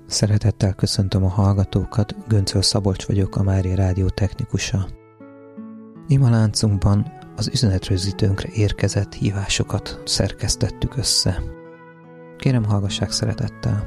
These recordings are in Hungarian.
Szeretettel köszöntöm a hallgatókat, Göncöl Szabolcs vagyok, a Mária Rádió technikusa. Imaláncunkban az üzenetrögzítőnkre érkezett hívásokat szerkesztettük össze. Kérem, hallgassák szeretettel!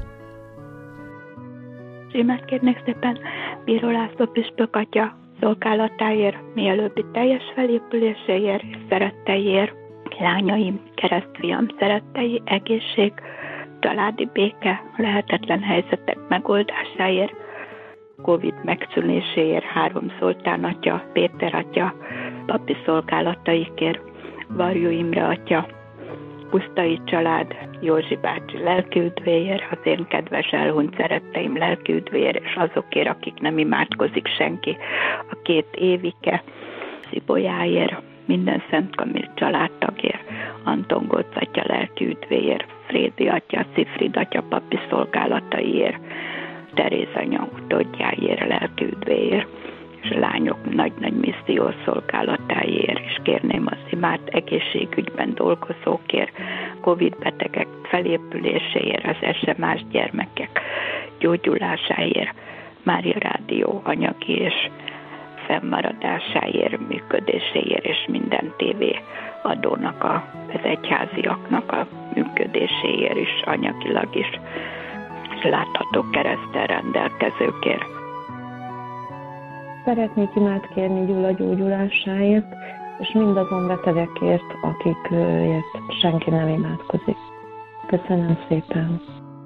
Imát kérnék szépen Bíró László püspök atya szolgálatáért, mielőbbi teljes felépüléséért és szeretteiért, lányaim, keresztfiam szerettei, egészség, családi béke, lehetetlen helyzetek megoldásáért, Covid megszűnéséért, Három Zoltán atya, Péter atya, papi szolgálataikért, Varjú Imre atya, Pusztai család, Józsi bácsi lelkiüdvéért, az én kedves elhunyt szeretteim lelkiüdvéért, és azokért, akik nem imádkozik senki, a 2 Évike, Szibolyáért, minden Szent Kamil családtagért, Anton Gócz atya lelkiüdvéért, Frédi atya, Szifrid atya papi szolgálataiért, Teréz anya utódjáért, lelkiüdvéért, és a lányok nagy-nagy misszió szolgálatáért, és kérném az imát egészségügyben dolgozókért, Covid betegek felépüléséért, az SMS gyermekek gyógyulásáért, Mária Rádió anyagi és fennmaradásáért, működéséért, és minden tévé adónak, az egyháziaknak a működéséért is, anyagilag is, és látható kereszttel rendelkezőkért. Szeretnék imát kérni Gyula gyógyulásáért, és mindazon betegekért, akikért senki nem imádkozik. Köszönöm szépen!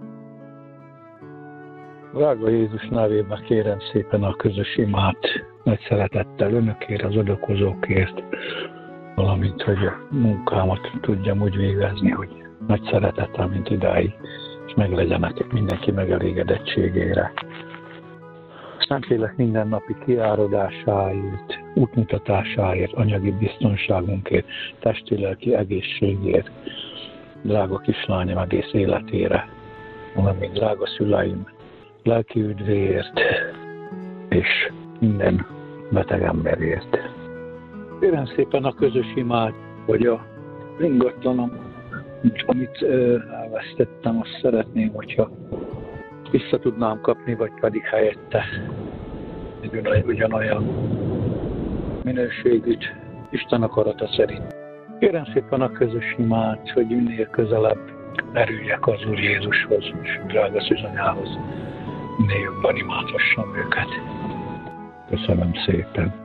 Drága Jézus nevében kérem szépen a közös imát nagy szeretettel önökért, az adakozókért, valamint, hogy a munkámat tudjam úgy végezni, hogy nagy szeretettel, mint idáig, és meglegyenek mindenki megelégedettségére. Szentlélek mindennapi kiáradásáért, útmutatásáért, anyagi biztonságunkért, testi-lelki egészségért, drága kislányom egész életére, valamint drága szüleim lelki üdvéért, és minden beteg emberért. Kérem szépen a közös imát, hogy a ingatlanom, amit elvesztettem, azt szeretném, hogyha vissza tudnám kapni, vagy pedig helyette ugyanolyan minőségűt Isten akarata szerint. Kérem szépen a közös imát, hogy minél közelebb merüljek az Úr Jézushoz és drága szűzanyához, minél jobban imádhassam őket. Köszönöm szépen.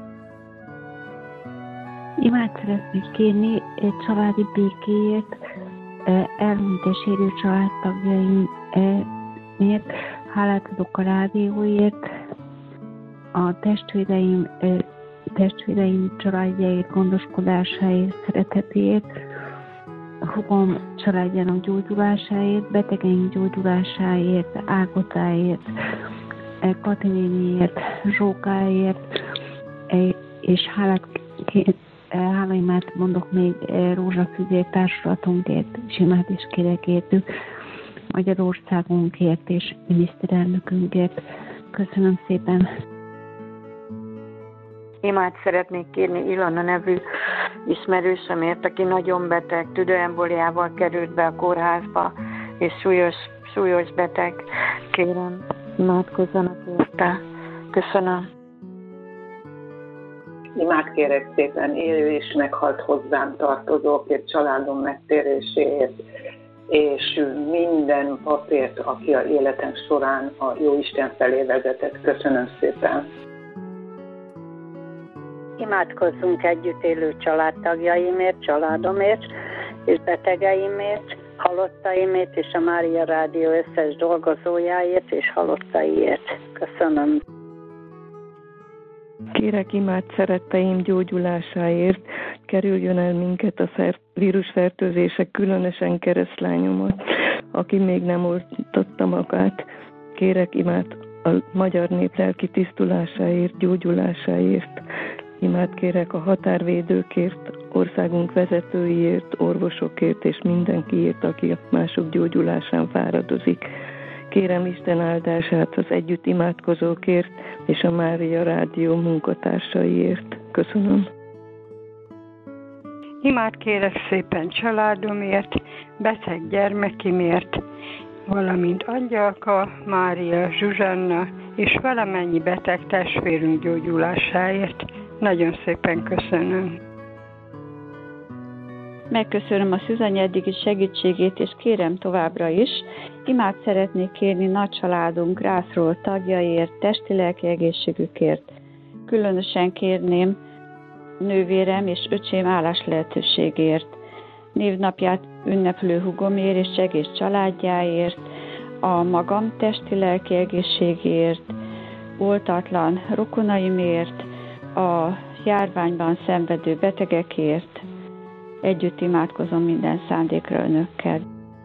Imát szeretnék kérni egy családi békéért, elhunyt és élő családtagjaimért, hálát adok a rádióért, a testvéreim családjáért, gondoskodásáért, szeretetéért, a hugom családjának gyógyulásáért, betegeink gyógyulásáért, Ágotáért, Kati néniért, Zsókáért, és hálaimát mondok még Rózsafüzér társulatunkért, és imát is kérek értük, Magyarországunkért és miniszterelnökünkért. Köszönöm szépen! Imát szeretnék kérni Ilona nevű ismerősömért, aki nagyon beteg, tüdőemboliával került be a kórházba, és súlyos beteg. Kérem, imádkozzanak érte. Köszönöm. Imát kérek szépen élő és meghalt hozzám tartozókért, családom megtéréséért, és minden papért, aki a életem során a Jóisten felé vezetett. Köszönöm szépen. Imádkozzunk együtt élő családtagjaimért, családomért és betegeimért, halottaimért és a Mária Rádió összes dolgozójáért és halottaiért. Köszönöm. Kérek imát szeretteim gyógyulásáért, kerüljön el minket a vírusfertőzések, különösen keresztlányomat, aki még nem oltotta magát. Kérek imát a magyar nép lelki tisztulásáért, gyógyulásáért. Imát kérek a határvédőkért, országunk vezetőiért, orvosokért és mindenkiért, aki a mások gyógyulásán fáradozik. Kérem Isten áldását az együtt imádkozókért és a Mária Rádió munkatársaiért. Köszönöm. Imát kérek szépen családomért, beteg gyermekimért, valamint Angyalka, Mária, Zsuzsanna és valamennyi beteg testvérünk gyógyulásáért. Nagyon szépen köszönöm. Megköszönöm a Szűzanya eddigi segítségét, és kérem továbbra is. Imát szeretnék kérni nagy családunk rászorult tagjaiért, testi-lelki egészségükért. Különösen kérném nővérem és öcsém állás lehetőségért, névnapját ünneplő hugomért és egész családjáért, a magam testi-lelki egészségért, oltatlan rokonaimért, a járványban szenvedő betegekért. Együtt imádkozom minden szándékra önökkel.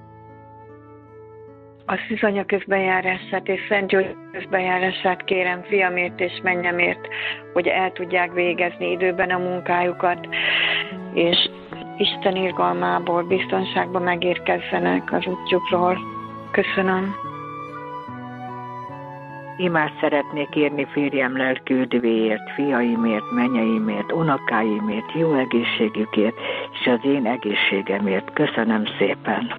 A Szűzanya közbenjárását és Szent György közbenjárását kérem fiamért és mennyemért, hogy el tudják végezni időben a munkájukat, és Isten irgalmából biztonságba megérkezzenek az útjukról. Köszönöm. Imát szeretnék írni férjem lelki üdvéért, fiaimért, menyeimért, unokáimért, jó egészségükért, és az én egészségemért. Köszönöm szépen.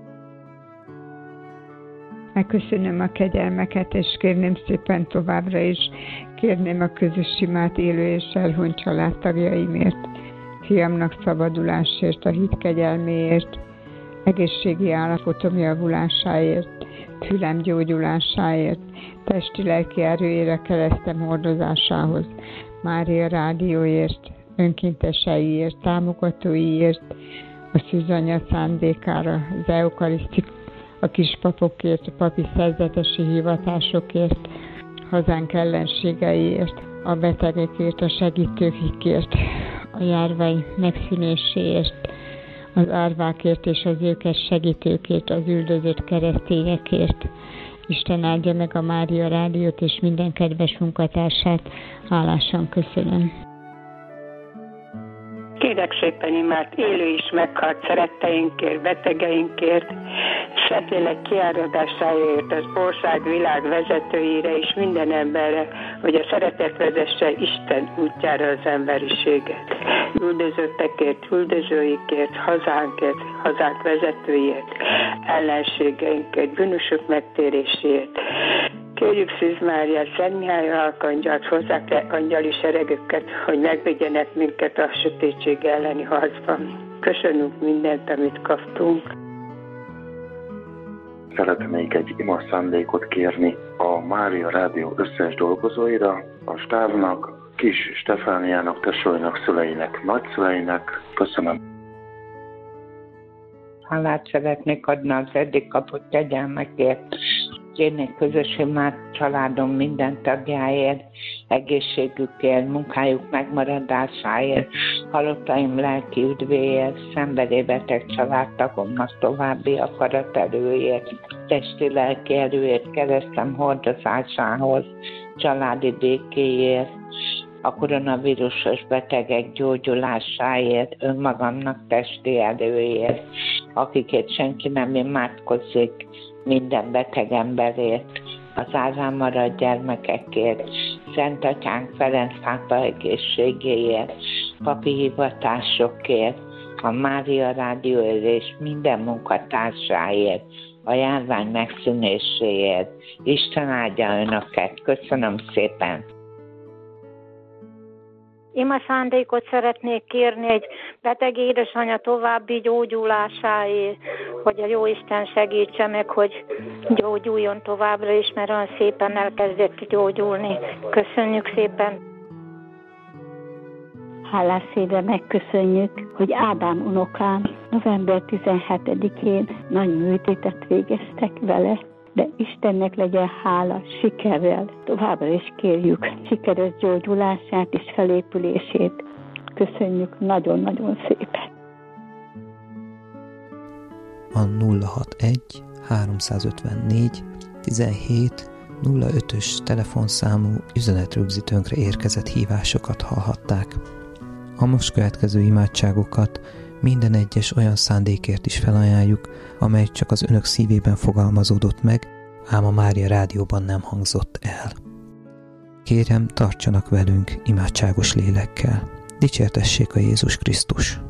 Megköszönöm a kegyelmeket, és kérném szépen továbbra is, kérném a közös imát élő és elhunyt családtagjaimért, fiamnak szabadulásért, a hit kegyelméért, egészségi állapotom javulásáért, fülem gyógyulásáért, testi-lelki erőére keresztem hordozásához, Mária rádióért, önkénteseiért, támogatóiért, a Szűzanya szándékára, az eukarisztik, a kispapokért, a papi szerzetesi hivatásokért, hazánk ellenségeiért, a betegekért, a segítőkért, a járvány megszűnéséért, az árvákért és az őket segítőkért, az üldözött keresztényekért. Isten áldja meg a Mária rádiót és minden kedves munkatársát. Hálásan köszönöm. Kérek szépen imát élő is meghalt szeretteinkért, betegeinkért, Szentlélek kiáradásáért, az ország, világ vezetőire és minden emberre, hogy a szeretet vezesse Isten útjára az emberiséget. Üldözöttekért, üldözőikért, hazánkért, hazánk vezetőiért, ellenségeinkért, bűnösök megtéréséért. Kérjük Szűz Máriát, Szent Mihály Arkangyalt, hozzák le angyali seregüket, hogy megvédjenek minket a sötétség elleni harcban. Köszönjük mindent, amit kaptunk. Szeretnék egy ima szándékot kérni a Mária Rádió összes dolgozóira, a stábnak, Kis Stefániának, tesóinak, szüleinek, nagyszüleinek. Köszönöm. Hálát szeretnék adni az eddig kapott kegyelmekért. Kérnék közös imát családom minden tagjáért, egészségükért, munkájuk megmaradásáért, halottaim lelki üdvéért, szenvedélybeteg családtagomnak további akaraterőért, testi-lelki erőért, keresztem hordozásához, családi békéért, a koronavírusos betegek gyógyulásáért, önmagamnak testi erőért, akikért senki nem imádkozik, minden beteg emberért, az árván maradt gyermekekért, Szent Atyánk Ferenc pápa egészségéért, papi hivatásokért, a Mária Rádióért és minden munkatársáért, a járvány megszűnéséért. Isten áldja önöket. Köszönöm szépen! Ima szándékot szeretnék kérni egy beteg édesanyja további gyógyulásáért, hogy a Jóisten segítse meg, hogy gyógyuljon továbbra is, mert olyan szépen elkezdett gyógyulni. Köszönjük szépen! Hálás szívvel megköszönjük, hogy Ádám unokám november 17-én nagy műtétet végeztek vele, de Istennek legyen hála, sikerrel. Továbbra is kérjük sikeres gyógyulását és felépülését. Köszönjük nagyon-nagyon szépen. A 061 354 17 05-ös telefonszámú üzenetrögzítőnkre érkezett hívásokat hallhatták. A most következő imádságokat minden egyes olyan szándékért is felajánljuk, amely csak az önök szívében fogalmazódott meg, ám a Mária Rádióban nem hangzott el. Kérem, tartsanak velünk imádságos lélekkel. Dicsértessék a Jézus Krisztus!